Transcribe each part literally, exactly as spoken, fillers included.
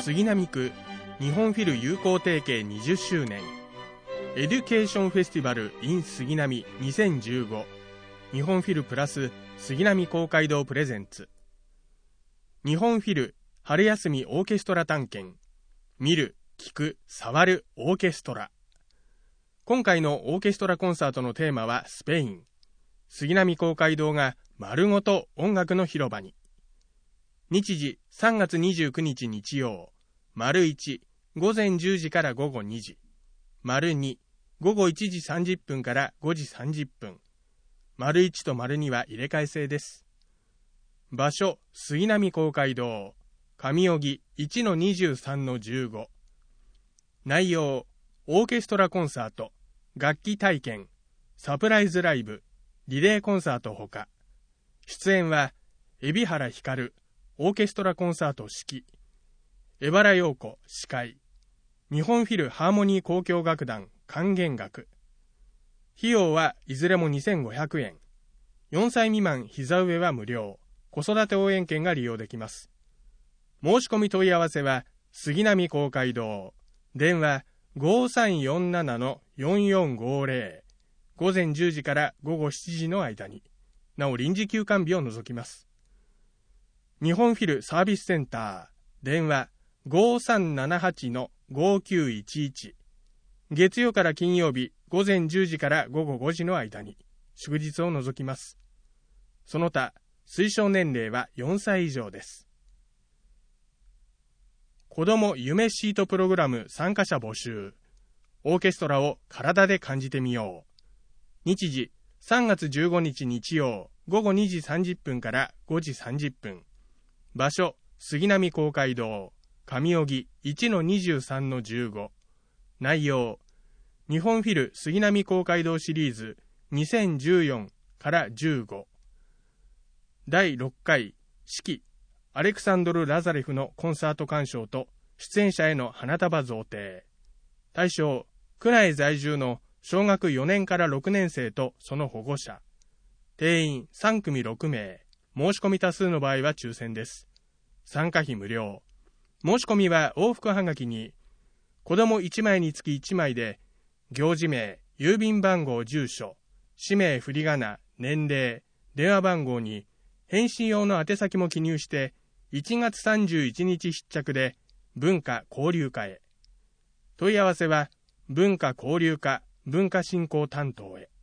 杉並区日本フィル友好提携にじゅっしゅうねんエデュケーションフェスティバル in 杉並にせんじゅうご日本フィルプラス杉並公会堂プレゼンツ日本フィル春休みオーケストラ探検見る、聞く、触るオーケストラ。今回のオーケストラコンサートのテーマはスペイン。杉並公会堂が丸ごと音楽の広場に。日時さんがつにじゅうくにち日曜。丸いち、午前じゅうじから午後にじ。丸に、午後いちじさんじゅっぷんからごじさんじゅっぷん。丸いちと丸には入れ替え制です。場所、杉並公会堂。上荻 いちのにじゅうさんのじゅうご。内容、オーケストラコンサート、楽器体験、サプライズライブ、リレーコンサートほか。出演は、海老原光、オーケストラコンサート指揮、江原陽子司会、日本フィルハーモニー交響楽団管弦楽。費用はいずれもにせんごひゃくえん。よんさい未満膝上は無料。子育て応援券が利用できます。申し込み問い合わせは杉並公会堂。電話 ごさんよんななのよんよんごぜろ。午前じゅうじから午後しちじの間に。なお臨時休館日を除きます。日本フィルサービスセンター。電話 ごさんななはちのごきゅういちいち。月曜から金曜日午前じゅうじから午後ごじの間に。祝日を除きます。その他、推奨年齢はよんさい以上です。子ども夢シートプログラム参加者募集。オーケストラを体で感じてみよう。日時さんがつじゅうごにち日曜午後にじさんじゅっぷんからごじさんじゅっぷん。場所杉並公会堂上荻 いちのにじゅうさんのじゅうご。内容日本フィル杉並公会堂シリーズにせんじゅうよんからじゅうご。だいろっかい指揮アレクサンドル・ラザレフのコンサート鑑賞と出演者への花束贈呈。対象、区内在住の小学よねんからろくねんせいとその保護者。定員さんくみろくめい。申し込み多数の場合は抽選です。参加費無料。申し込みは往復はがきに、子どもいちまいにつきいちまいで、行事名、郵便番号、住所、氏名、振り仮名、年齢、電話番号に、返信用の宛先も記入して、いちがつさんじゅういちにち出着で文化交流課へ。問い合わせは文化交流課文化振興担当へ。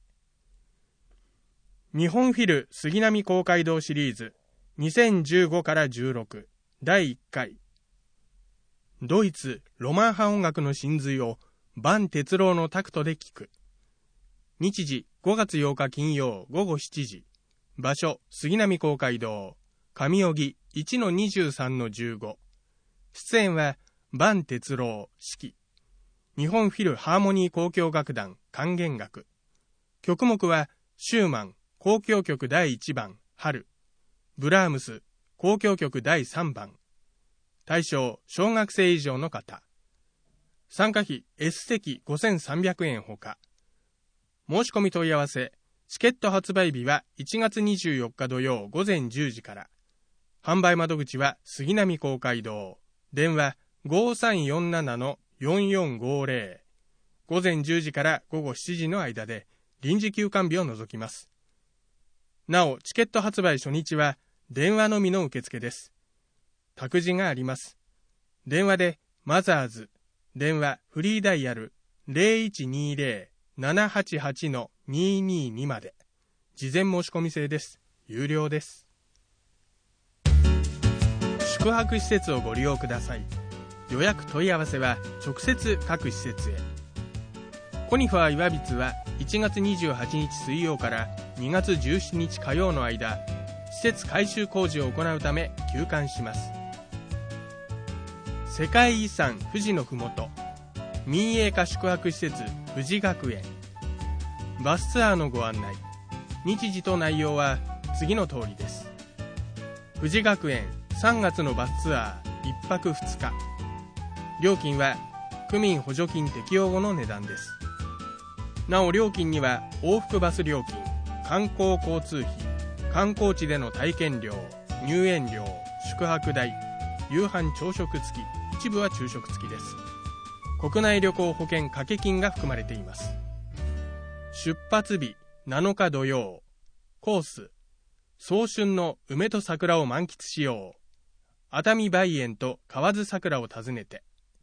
日本フィル杉並公会堂シリーズにせんじゅうごからじゅうろくだいいっかい。ドイツロマン派音楽の真髄を伴哲郎のタクトで聴く。日時ごがつようか金曜午後しちじ。場所杉並公会堂上荻 いちのにじゅうさんのじゅうご。出演は伴哲郎指揮日本フィルハーモニー交響楽団管弦楽。曲目はシューマン交響曲だいいちばん春、ブラームス交響曲だいさんばん。対象小学生以上の方。参加費 S 席ごせんさんびゃくえんほか。申し込み問い合わせ。チケット発売日はいちがつにじゅうよっか土曜午前じゅうじから。販売窓口は杉並公会堂。電話 ごさんよんななのよんよんごぜろ。午前じゅうじから午後しちじの間で臨時休館日を除きます。なお、チケット発売初日は電話のみの受付です。託児があります。電話でマザーズ。電話フリーダイヤル ゼロいちにゼロ ななはちはち のにににまで。事前申し込み制です。有料です。宿泊施設をご利用ください。予約問い合わせは直接各施設へ。コニファー岩櫃はいちがつにじゅうはちにち水曜からにがつじゅうしちにち火曜の間、施設改修工事を行うため休館します。世界遺産富士のふもと、民営化宿泊施設富士学園。バスツアーのご案内。日時と内容は次の通りです。富士学園さんがつのバスツアーいっぱくふつか。料金は区民補助金適用後の値段です。なお料金には往復バス料金、観光交通費、観光地での体験料、入園料、宿泊代、夕飯朝食付き、いち一部は昼食付きです。国内旅行保険掛け金が含まれています。出発日なのか土曜。コース、早春の梅と桜を満喫しよう。熱海梅園と河津桜を訪ねて。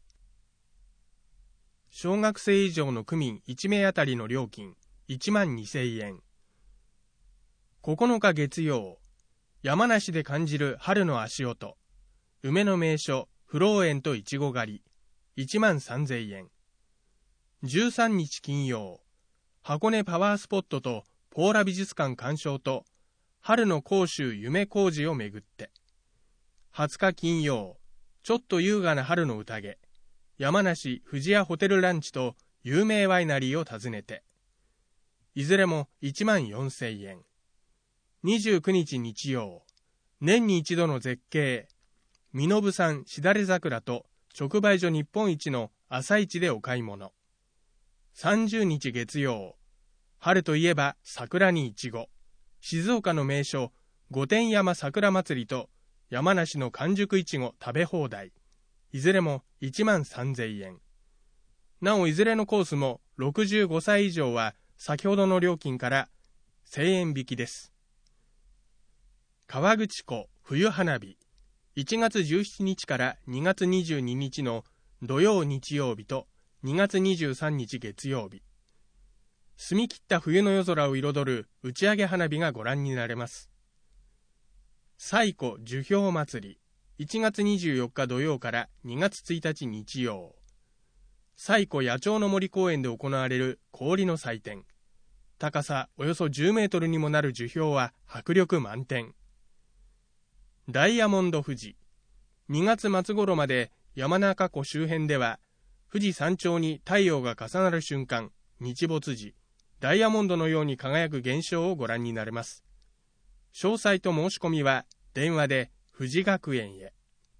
小学生以上の区民いち名あたりの料金いちまんにせんえん。ここのか月曜、山梨で感じる春の足音、梅の名所不老園といちご狩りいちまんさんぜんえん。じゅうさんにち金曜、箱根パワースポットとポーラ美術館鑑賞と春の甲州夢小路をめぐって。はつか金曜、ちょっと優雅な春の宴、山梨富士屋ホテルランチと有名ワイナリーを訪ねて。いずれもいちまんよんせんえん。にじゅうくにち日曜、年に一度の絶景、身延山しだれ桜と直売所日本一の朝市でお買い物。さんじゅうにち月曜、春といえば桜にいちご、静岡の名所御殿山桜祭りと山梨の完熟いちご食べ放題、いずれもいちまんさんぜんえん。なおいずれのコースもろくじゅうごさい以上は先ほどの料金からせんえん引きです。河口湖冬花火、いちがつじゅうしちにちからにがつにじゅうににちの土曜日曜日とにがつにじゅうさんにち月曜日。澄み切った冬の夜空を彩る打ち上げ花火がご覧になれます。西湖樹氷祭り、いちがつにじゅうよっか土曜からにがつついたち日曜。西湖野鳥の森公園で行われる氷の祭典。高さおよそじゅうメートルにもなる樹氷は迫力満点。ダイヤモンド富士、にがつ末頃まで山中湖周辺では富士山頂に太陽が重なる瞬間、日没時、ダイヤモンドのように輝く現象をご覧になれます。詳細と申し込みは電話で富士学園へ。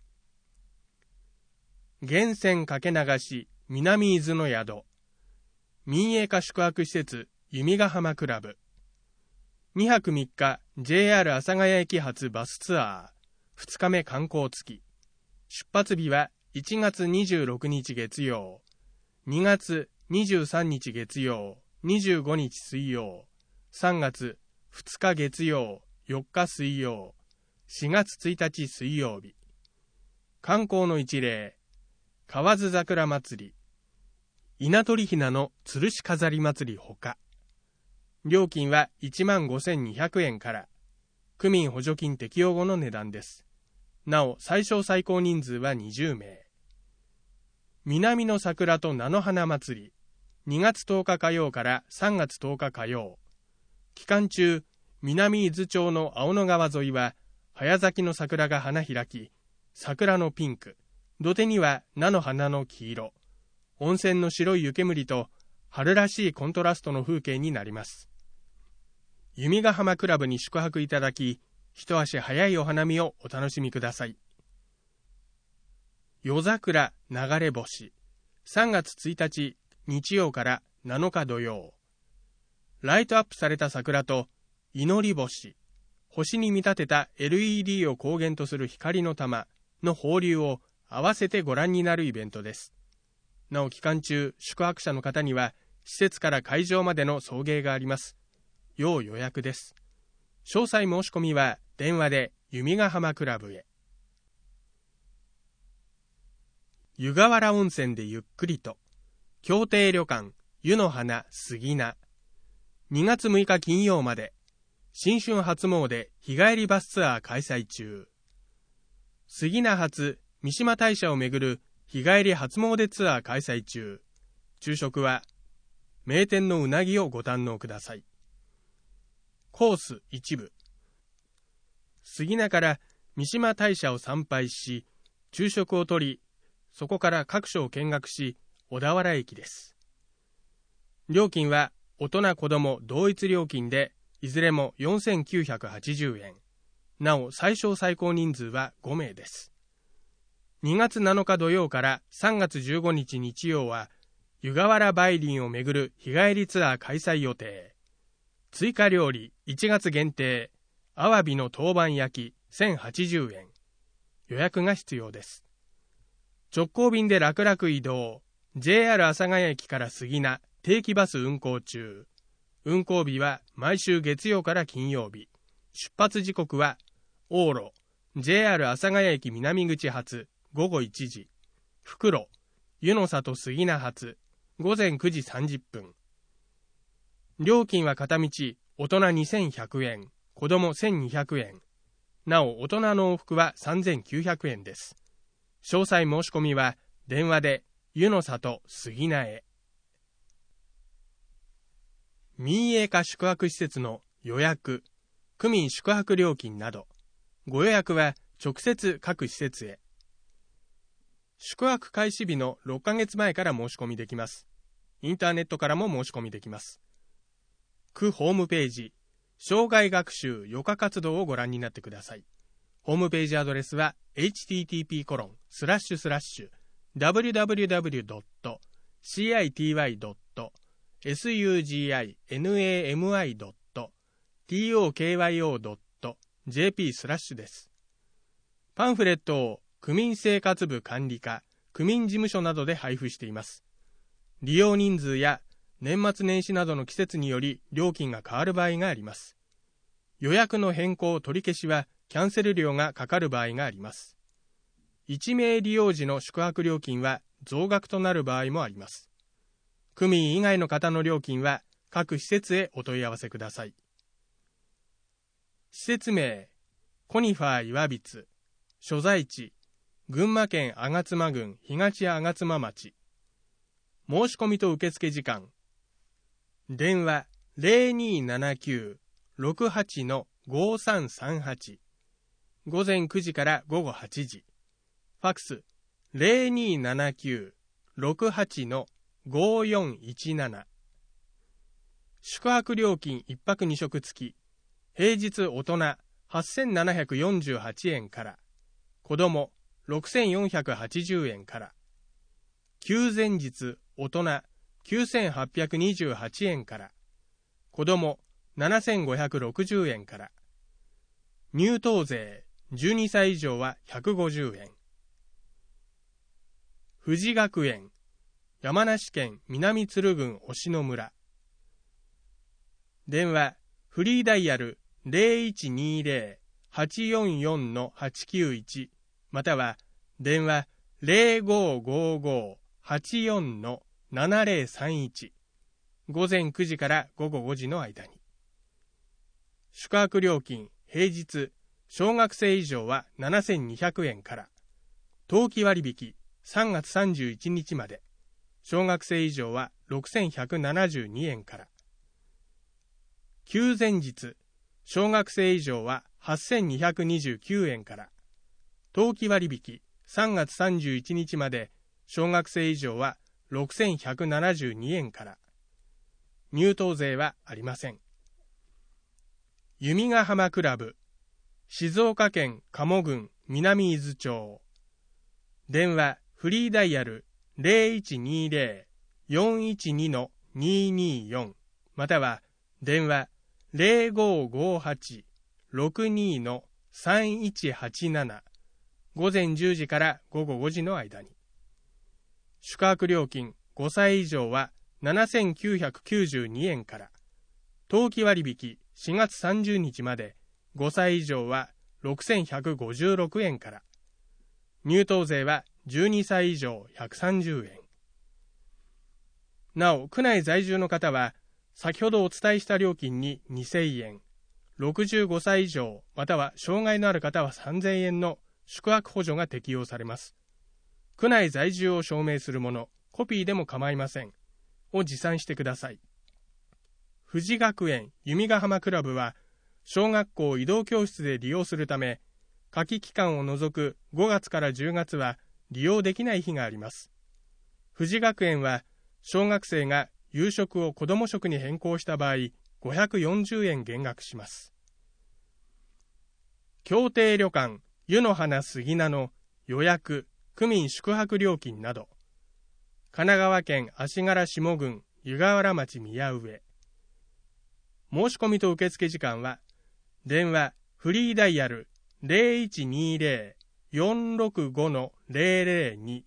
源泉かけ流し南伊豆の宿、民営化宿泊施設弓ヶ浜クラブ、にはくみっか ジェイアール 阿佐ヶ谷駅発バスツアー、ふつかめ観光付き。出発日はいちがつにじゅうろくにち月曜、にがつにじゅうさんにち月曜、にじゅうごにち水曜、さんがつふつか月曜、よっか水曜、しがつついたち水曜日。観光の一例、河津桜祭り、稲取ひなの吊るし飾り祭りほか。料金はいちまんごせんにひゃくえんから、区民補助金適用後の値段です。なお最小最高人数はにじゅうめい。南の桜と菜の花祭り、にがつとおか火曜からさんがつとおか火曜。期間中、南伊豆町の青野川沿いは早咲きの桜が花開き、桜のピンク、土手には菜の花の黄色、温泉の白い湯煙と春らしいコントラストの風景になります。弓ヶ浜クラブに宿泊いただき、一足早いお花見をお楽しみください。夜桜流れ星、さんがつついたち日曜からなのか土曜。ライトアップされた桜と祈り星、星に見立てた エルイーディー を光源とする光の玉の放流を合わせてご覧になるイベントです。なお期間中、宿泊者の方には施設から会場までの送迎があります。要予約です。詳細申し込みは電話で弓ヶ浜クラブへ。湯河原温泉でゆっくりと、協定旅館湯の花杉名、にがつむいか金曜まで新春初詣日帰りバスツアー開催中。杉名発三嶋大社をめぐる日帰り初詣ツアー開催中。昼食は名店のうなぎをご堪能ください。コース一部、杉名から三嶋大社を参拝し、昼食をとり、そこから各所を見学し、小田原駅です。料金は大人子ども同一料金で、いずれもよんせんきゅうひゃくはちじゅうえん。なお最小最高人数はごめいです。にがつなのか土曜からさんがつじゅうごにち日曜は、湯河原梅林をめぐる日帰りツアー開催予定。追加料理いちがつ限定、アワビの陶板焼きせんはちじゅうえん。予約が必要です。 直行便で楽々移動。ジェイアール 阿佐ヶ谷駅から杉名、定期バス運行中。運行日は毎週月曜から金曜日。出発時刻は往路 ジェイアール 阿佐ヶ谷駅南口発ごごいちじ、復路湯の里杉名発ごぜんくじさんじゅっぷん。料金は片道大人にせんひゃくえん、子供せんにひゃくえん。なお大人の往復はさんぜんきゅうひゃくえんです。詳細申し込みは電話で湯の里杉名へ。民営化宿泊施設の予約、区民宿泊料金など、ご予約は直接各施設へ。宿泊開始日のろっかげつまえから申し込みできます。インターネットからも申し込みできます。区ホームページ、生涯学習余暇活動をご覧になってください。ホームページアドレスは エイチティーティーピーコロンスラッシュスラッシュダブリュダブリュダブリュドットシーアイティーワイドットエスユージーアイエヌエーエムアイドットティーオーケーワイオードットジェーピー スラッシュです。パンフレットを区民生活部管理課、区民事務所などで配布しています。利用人数や年末年始などの季節により料金が変わる場合があります。予約の変更・取り消しはキャンセル料がかかる場合があります。いちめい利用時の宿泊料金は増額となる場合もあります。区民以外の方の料金は各施設へお問い合わせください。施設名、コニファー岩櫃、所在地、群馬県吾妻郡東吾妻町。申し込みと受付時間。電話 ゼロにーななきゅう ろくはち ごさんさんはち。ごぜんくじからごごはちじ。ファックス ゼロにーななきゅう ろくはち ごよんいちなな。宿泊料金いっぱくにしょく付き。平日大人はっせんななひゃくよんじゅうはちえんから、子供ろくせんよんひゃくはちじゅうえんから、休前日大人きゅうせんはっぴゃくにじゅうはちえんから、子供ななせんごひゃくろくじゅうえんから、入湯税じゅうにさい以上はひゃくごじゅうえん。富士学園、山梨県南鶴郡忍野村。電話フリーダイヤル ゼロいちにーゼロ はちよんよん はちきゅういち または電話 ゼロごーごーごー はちよん ななゼロさんいち。ごぜんくじからごごごじの間に。宿泊料金平日小学生以上はななせんにひゃくえんから、冬季割引さんがつさんじゅういちにちまで、小学生以上はろくせんひゃくななじゅうにえんから、休前日小学生以上ははっせんにひゃくにじゅうきゅうえんから、冬季割引さんがつさんじゅういちにちまで、小学生以上はろくせんひゃくななじゅうにえんから、入湯税はありません。弓ヶ浜クラブ、静岡県加茂郡南伊豆町。電話フリーダイヤル ゼロいちにーゼロ よんいちにー にーにーよん または電話ゼロごーごーはち ろくにー さんいちはちなな。ごぜんじゅうじからごごごじの間に。宿泊料金ごさい以上はななせんきゅうひゃくきゅうじゅうにえんから、冬季割引しがつさんじゅうにちまでごさい以上はろくせんひゃくごじゅうろくえんから、入湯税はじゅうにさい以上ひゃくさんじゅうえん。なお、区内在住の方は、先ほどお伝えした料金ににせんえん、ろくじゅうごさい以上または障害のある方はさんぜんえんの宿泊補助が適用されます。区内在住を証明するもの、コピーでも構いません。を持参してください。富士学園弓ヶ浜クラブは、小学校移動教室で利用するため、夏季期間を除くごがつからじゅうがつは利用できない日があります。富士学園は、小学生が夕食を子ども食に変更した場合、ごひゃくよんじゅうえん減額します。協定旅館湯の花杉名の予約・区民宿泊料金など、神奈川県足柄下郡湯河原町宮上。申し込みと受付時間は、電話フリーダイヤル ゼロいちにーゼロ よんろくご ゼロゼロに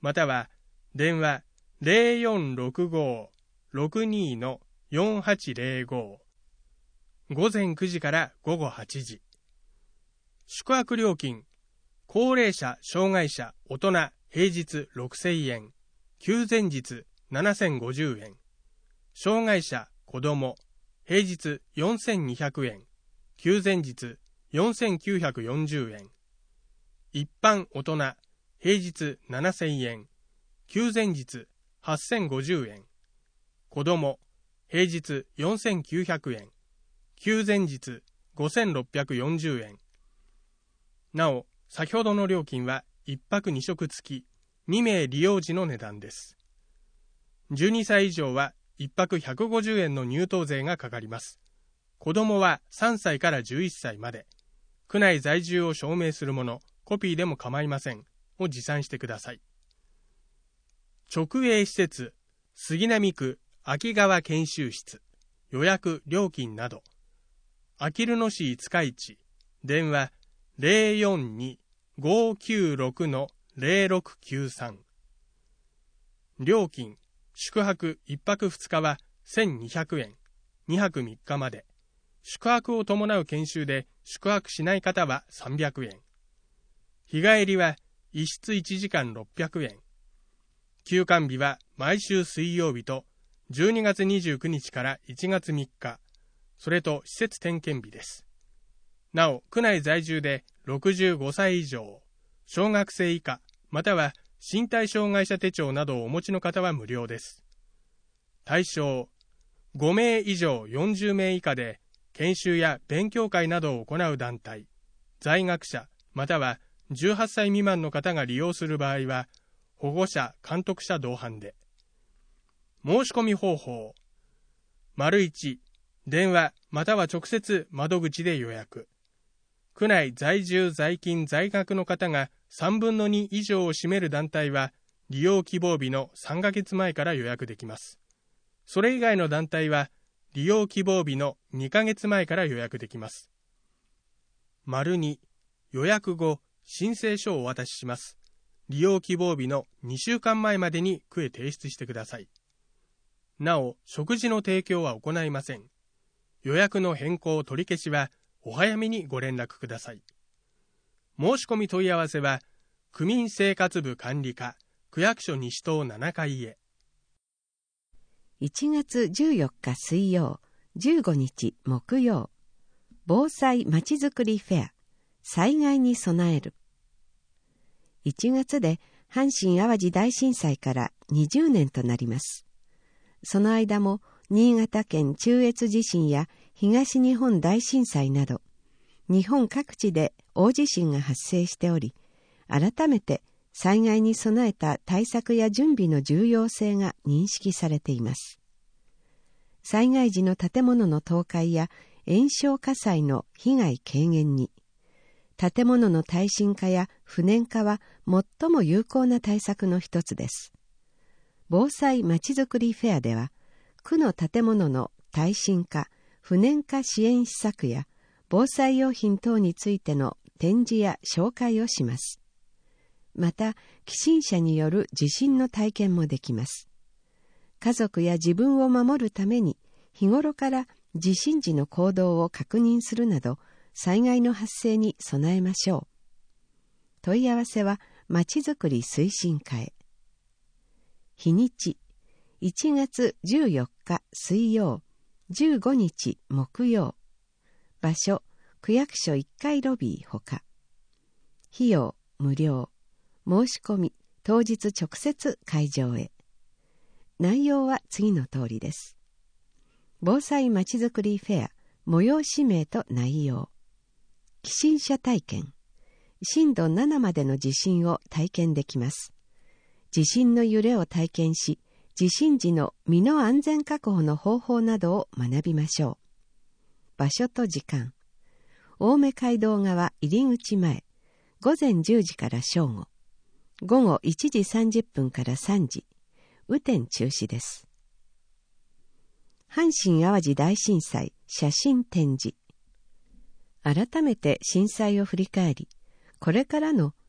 または電話 ゼロよんろくご ろくに よんはちゼロご、午前くじから午後はちじ。宿泊料金、高齢者、障害者、大人、平日ろくせんえん、休前日ななせんごじゅうえん、障害者、子供、平日よんせんにひゃくえん、休前日よんせんきゅうひゃくよんじゅうえん、一般大人、平日ななせんえん、休前日はっせんごじゅうえん、子供、平日よんせんきゅうひゃくえん、休前日ごせんろっぴゃくよんじゅうえん。なお、先ほどの料金はいっぱくに食付き、にめい利用時の値段です。じゅうにさい以上はいっぱくひゃくごじゅうえんの入湯税がかかります。子供はさんさいからじゅういっさいまで、区内在住を証明するもの、コピーでも構いません、を持参してください。直営施設、杉並区秋川研修室、予約料金など、あきる野市五日市、電話 ゼロよんに ごきゅうろく ゼロろくきゅうさん。料金、宿泊いっぱくふつかはせんにひゃくえん、にはくみっかまで。宿泊を伴う研修で宿泊しない方はさんびゃくえん。日帰りはいっしついちじかんろっぴゃくえん。休館日は毎週水曜日とじゅうにがつにじゅうくにちからいちがつみっか、それと施設点検日です。なお、区内在住でろくじゅうごさい以上、小学生以下、または身体障害者手帳などをお持ちの方は無料です。対象、ごめい以上よんじゅうめい以下で、研修や勉強会などを行う団体、在学者、またはじゅうはっさい未満の方が利用する場合は、保護者・監督者同伴で。申し込み方法、いち、電話または直接窓口で予約。区内在住在勤在学の方がさんぶんのに以上を占める団体は、利用希望日のさんかげつまえから予約できます。それ以外の団体は、利用希望日のにかげつまえから予約できます。に、予約後、申請書をお渡しします。利用希望日のにしゅうかんまえまでに区へ提出してください。なお、食事の提供は行いません。予約の変更取り消しは、お早めにご連絡ください。申し込み問い合わせは、区民生活部管理課、区役所西棟ななかいへ。 いちがつじゅうよっか水曜、じゅうごにち木曜、防災まちづくりフェア、災害に備える。いちがつで阪神・淡路大震災からにじゅうねんとなります。その間も新潟県中越地震や東日本大震災など、日本各地で大地震が発生しており、改めて災害に備えた対策や準備の重要性が認識されています。災害時の建物の倒壊や延焼火災の被害軽減に、建物の耐震化や不燃化は最も有効な対策の一つです。防災まちづくりフェアでは、区の建物の耐震化、不燃化支援施策や防災用品等についての展示や紹介をします。また、起震者による地震の体験もできます。家族や自分を守るために、日頃から地震時の行動を確認するなど、災害の発生に備えましょう。問い合わせは、まちづくり推進課へ。日にち、いちがつじゅうよっか水曜、じゅうごにち木曜。場所、区役所いっかいロビーほか。費用、無料。申し込み、当日直接会場へ。内容は次の通りです。防災まちづくりフェア、催し名と内容。起震者体験。震度ななまでの地震を体験できます。地震の揺れを体験し、地震時の身の安全確保の方法などを学びましょう。場所と時間。青梅街道側入り口前、ごぜんじゅうじから正午。午後いちじさんじゅっぷんからさんじ、雨天中止です。阪神・淡路大震災写真展示。改めて震災を振り返り、これからの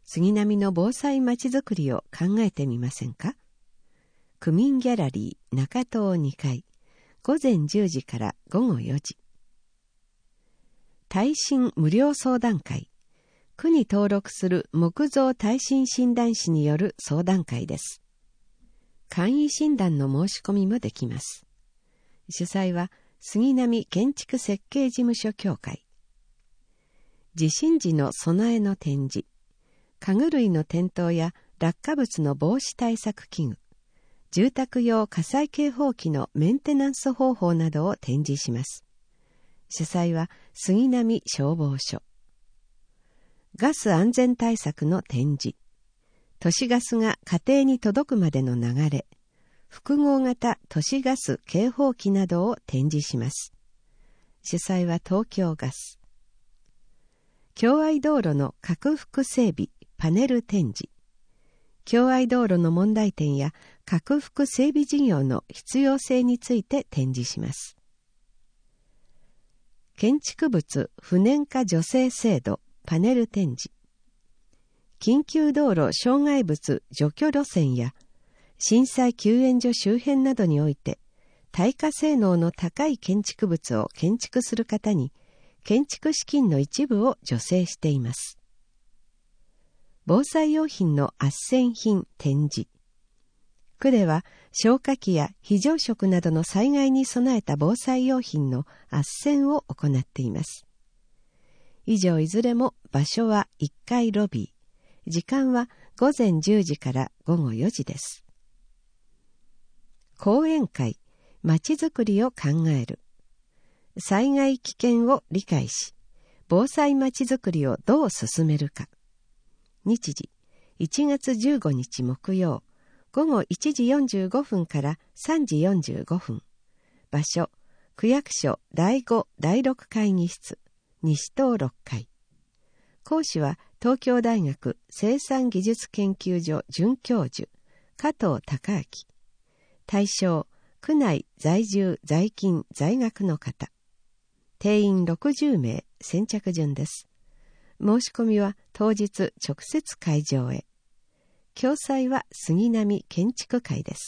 杉並の防災まちづくりを考えてみませんか？区民ギャラリー中棟にかい、ごぜんじゅうじからごごよじ。耐震無料相談会、区に登録する木造耐震診断士による相談会です。簡易診断の申し込みもできます。主催は杉並建築設計事務所協会。地震時の備えの展示、家具類の転倒や落下物の防止対策器具、住宅用火災警報器のメンテナンス方法などを展示します。主催は杉並消防署。ガス安全対策の展示、都市ガスが家庭に届くまでの流れ、複合型都市ガス警報器などを展示します。主催は東京ガス。共愛道路の拡幅整備パネル展示、共愛道路の問題点や拡幅整備事業の必要性について展示します。建築物不燃化助成制度パネル展示、緊急道路障害物除去路線や震災救援所周辺などにおいて耐火性能の高い建築物を建築する方に建築資金の一部を助成しています。防災用品の斡旋品展示、区では消火器や非常食などの災害に備えた防災用品の斡旋を行っています。以上いずれも場所はいっかいロビー、時間はごぜんじゅうじからごごよじです。講演会、まちづくりを考える。災害危険を理解し、防災まちづくりをどう進めるか。日時、いちがつじゅうごにち木曜、ごごいちじよんじゅうごふんからさんじよんじゅうごふん。場所、区役所だいごだいろく会議室、西棟ろっかい。講師は東京大学生産技術研究所准教授、加藤孝明。対象、区内在住在勤在学の方。定員ろくじゅうめい、先着順です。申し込みは当日直接会場へ。共催は杉並建築会です。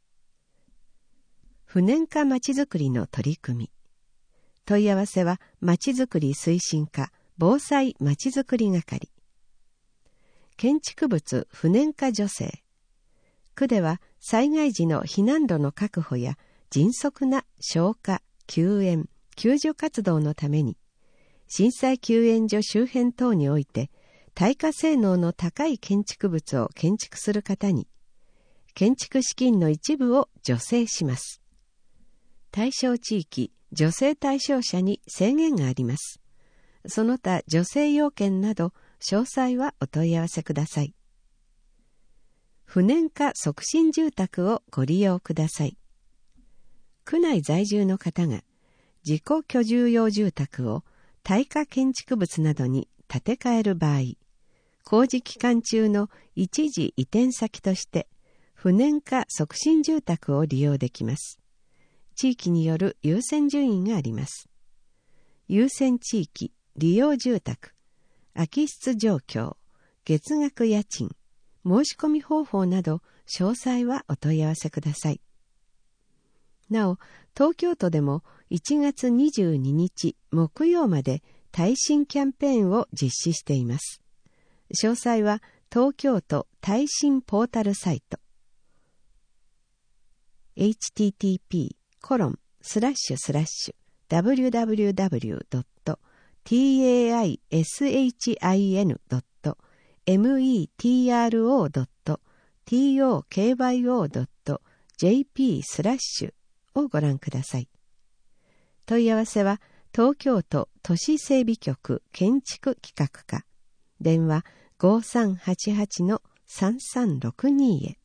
不燃化まちづくりの取り組み。問い合わせはまちづくり推進課防災まちづくり係。建築物不燃化助成。区では災害時の避難路の確保や迅速な消火、救援、救助活動のために震災救援所周辺等において耐火性能の高い建築物を建築する方に建築資金の一部を助成します。対象地域、助成対象者に制限があります。その他助成要件など詳細はお問い合わせください。不燃化促進住宅をご利用ください。区内在住の方が自己居住用住宅を耐火建築物などに建て替える場合、工事期間中の一時移転先として不燃化促進住宅を利用できます。地域による優先順位があります。優先地域、利用住宅、空き室状況、月額家賃、申し込み方法など詳細はお問い合わせください。なお、東京都でもいちがつにじゅうににち木曜まで耐震キャンペーンを実施しています。詳細は東京都耐震ポータルサイト エイチティーティーピーコロンスラッシュスラッシュダブリューダブリューダブリュードットティーエーアイエスエイチアイエヌドットエムイーティーアールオードットティーオーケーワイオードットジェーピースラッシュをご覧ください。問い合わせは東京都都市整備局建築企画課、電話 ごさんはちはちのさんさんろくに へ。